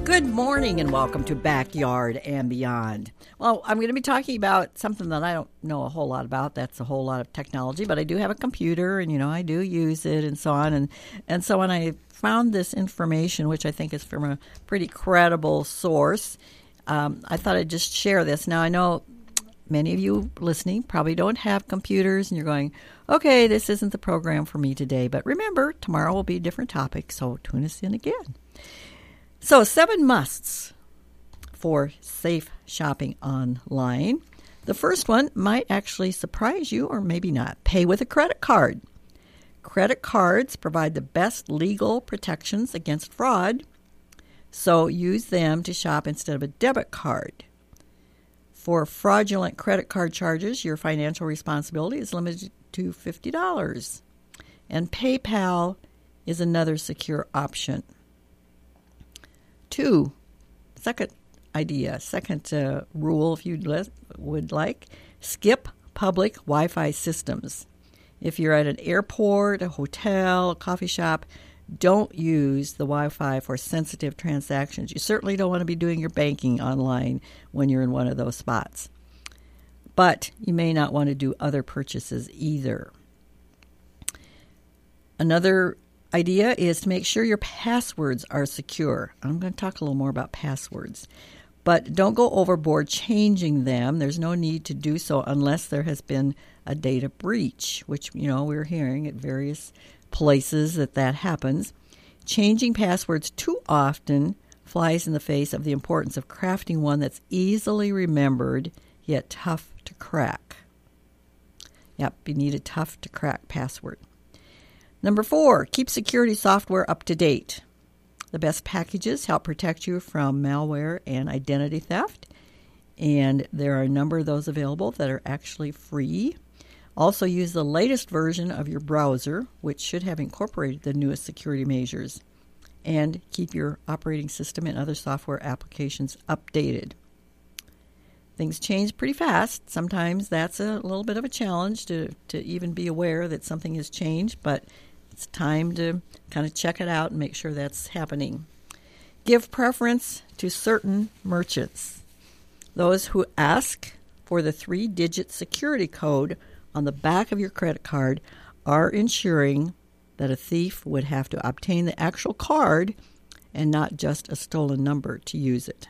Good morning and welcome to Backyard and Beyond. Well, I'm going to be talking about something that I don't know a whole lot about. That's a whole lot of technology, but I do have a computer and, I do use it and so on. And so when I found this information, which I think is from a pretty credible source, I thought I'd just share this. Now, I know many of you listening probably don't have computers and you're going, okay, this isn't the program for me today. But remember, tomorrow will be a different topic, so tune us in again. So 7 musts for safe shopping online. The first one might actually surprise you or maybe not. Pay with a credit card. Credit cards provide the best legal protections against fraud, so use them to shop instead of a debit card. For fraudulent credit card charges, your financial responsibility is limited to $50. And PayPal is another secure option. 2, second rule, if you would like, skip public Wi-Fi systems. If you're at an airport, a hotel, a coffee shop, don't use the Wi-Fi for sensitive transactions. You certainly don't want to be doing your banking online when you're in one of those spots. But you may not want to do other purchases either. Another idea is to make sure your passwords are secure. I'm going to talk a little more about passwords. But don't go overboard changing them. There's no need to do so unless there has been a data breach, which, we're hearing at various places that happens. Changing passwords too often flies in the face of the importance of crafting one that's easily remembered yet tough to crack. Yep, you need a tough to crack password. Number 4, keep security software up to date. The best packages help protect you from malware and identity theft, and there are a number of those available that are actually free. Also use the latest version of your browser, which should have incorporated the newest security measures, and keep your operating system and other software applications updated. Things change pretty fast. Sometimes that's a little bit of a challenge to even be aware that something has changed, but it's time to kind of check it out and make sure that's happening. Give preference to certain merchants. Those who ask for the 3-digit security code on the back of your credit card are ensuring that a thief would have to obtain the actual card and not just a stolen number to use it.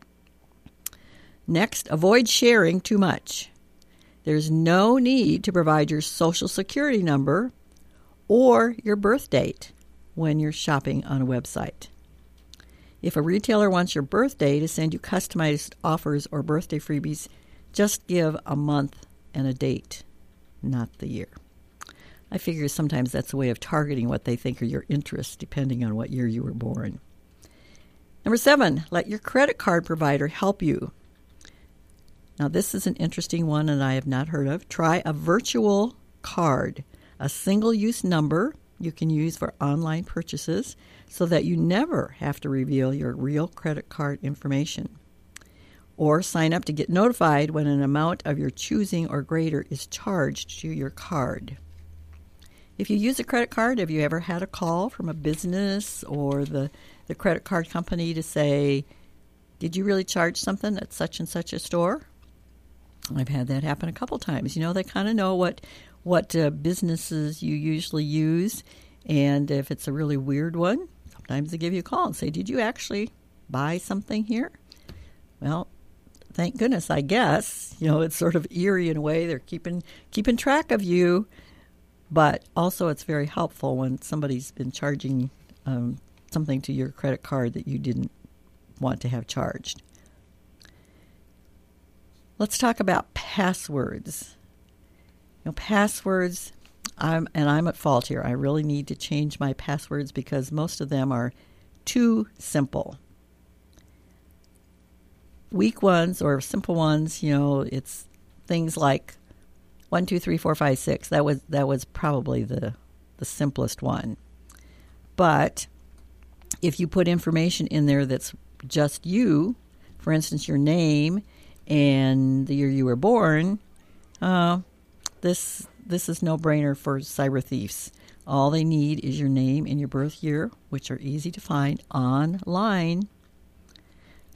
Next, avoid sharing too much. There's no need to provide your social security number or your birth date when you're shopping on a website. If a retailer wants your birthday to send you customized offers or birthday freebies, just give a month and a date, not the year. I figure sometimes that's a way of targeting what they think are your interests, depending on what year you were born. Number 7, let your credit card provider help you. Now, this is an interesting one and I have not heard of. Try a virtual card, a single-use number you can use for online purchases so that you never have to reveal your real credit card information. Or sign up to get notified when an amount of your choosing or greater is charged to your card. If you use a credit card, have you ever had a call from a business or the credit card company to say, did you really charge something at such and such a store? I've had that happen a couple times. They kind of know what businesses you usually use, and if it's a really weird one, sometimes they give you a call and say, did you actually buy something here? Well, thank goodness, I guess. It's sort of eerie in a way. They're keeping track of you, but also it's very helpful when somebody's been charging something to your credit card that you didn't want to have charged. Let's talk about passwords. Passwords, I'm at fault here. I really need to change my passwords because most of them are too simple. Weak ones or simple ones, it's things like 1, 2, 3, 4, 5, 6. That was probably the simplest one. But if you put information in there that's just you, for instance, your name and the year you were born, this is no-brainer for cyber thieves. All they need is your name and your birth year, which are easy to find online.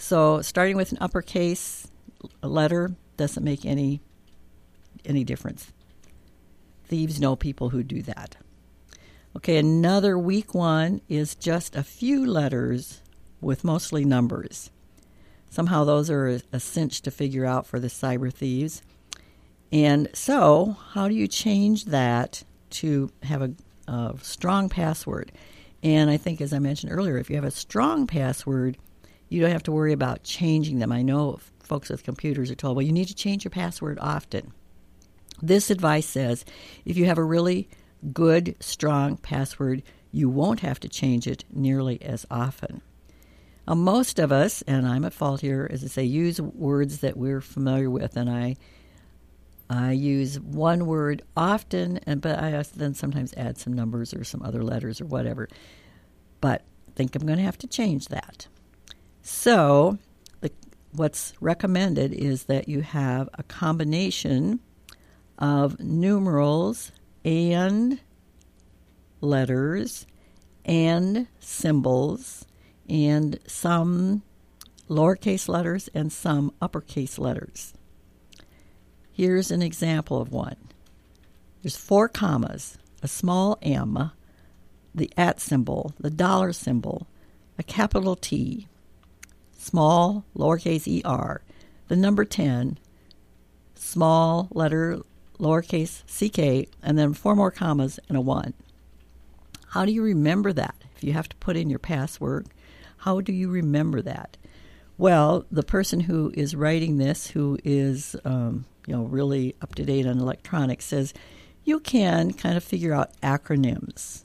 So starting with an uppercase letter doesn't make any difference. Thieves know people who do that. Okay, another weak one is just a few letters with mostly numbers. Somehow those are a cinch to figure out for the cyber thieves. And so how do you change that to have a strong password? And I think, as I mentioned earlier, if you have a strong password, you don't have to worry about changing them. I know folks with computers are told, well, you need to change your password often. This advice says if you have a really good, strong password, you won't have to change it nearly as often. Most of us, and I'm at fault here, as I say, use words that we're familiar with, and I use one word often, but I then sometimes add some numbers or some other letters or whatever. But I think I'm going to have to change that. So what's recommended is that you have a combination of numerals and letters and symbols and some lowercase letters and some uppercase letters. Here's an example of one. There's 4 commas, a small m, the @ symbol, the $ symbol, a capital T, small lowercase er, the number 10, small letter lowercase ck, and then 4 more commas and a 1. How do you remember that? If you have to put in your password, how do you remember that? Well, the person who is writing this, who is really up to date on electronics, says you can kind of figure out acronyms.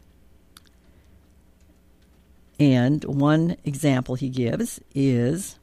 And one example he gives is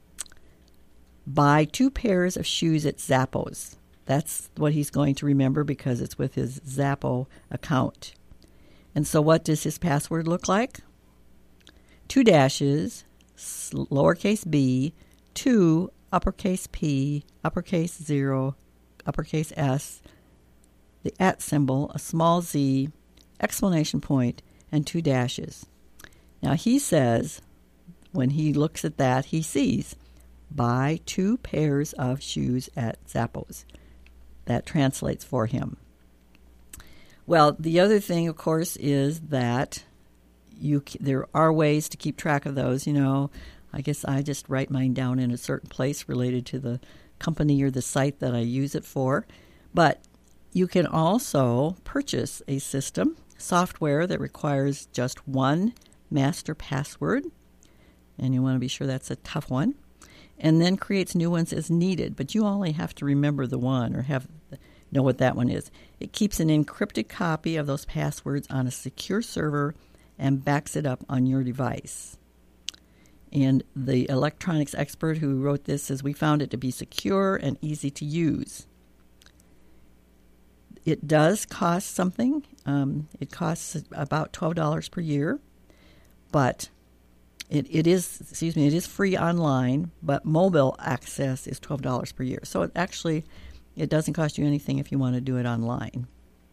buy 2 pairs of shoes at Zappos. That's what he's going to remember because it's with his Zappo account. And so what does his password look like? 2 dashes, lowercase b, 2, uppercase P, uppercase 0, uppercase S, the @ symbol, a small z, exclamation point, and 2 dashes. Now he says, when he looks at that, he sees, buy 2 pairs of shoes at Zappos. That translates for him. Well, the other thing, of course, is that there are ways to keep track of those. I guess I just write mine down in a certain place related to the company or the site that I use it for. But you can also purchase a system, software that requires just one master password, and you want to be sure that's a tough one, and then creates new ones as needed. But you only have to remember the one or know what that one is. It keeps an encrypted copy of those passwords on a secure server and backs it up on your device. And the electronics expert who wrote this says, we found it to be secure and easy to use. It does cost something. It costs about $12 per year, but it is free online, but mobile access is $12 per year. So it doesn't cost you anything if you want to do it online.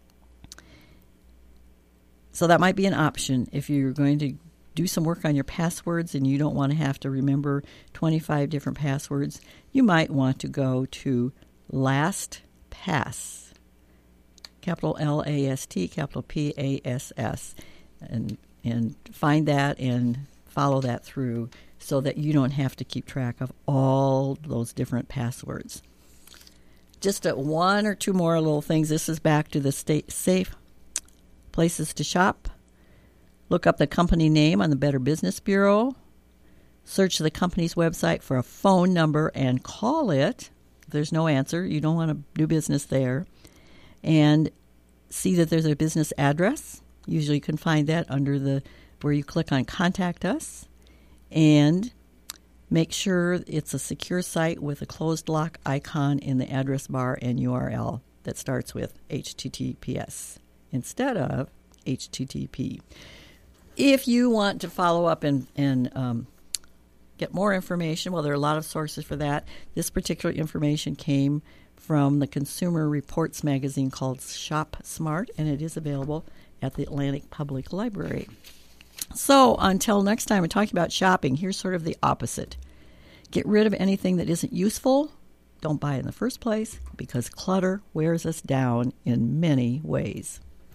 So that might be an option if you're going to do some work on your passwords and you don't want to have to remember 25 different passwords. You might want to go to LastPass, capital LAST, capital PASS, and find that and follow that through so that you don't have to keep track of all those different passwords. Just 1 or 2 more little things. This is back to the safe places to shop. Look up the company name on the Better Business Bureau. Search the company's website for a phone number and call it. If there's no answer, you don't want to do business there. And see that there's a business address. Usually you can find that under where you click on Contact Us. And make sure it's a secure site with a closed lock icon in the address bar and URL that starts with HTTPS instead of HTTP. If you want to follow up and get more information, well, there are a lot of sources for that. This particular information came from the Consumer Reports magazine called Shop Smart, and it is available at the Atlantic Public Library. So until next time, we're talking about shopping. Here's sort of the opposite. Get rid of anything that isn't useful. Don't buy it in the first place, because clutter wears us down in many ways.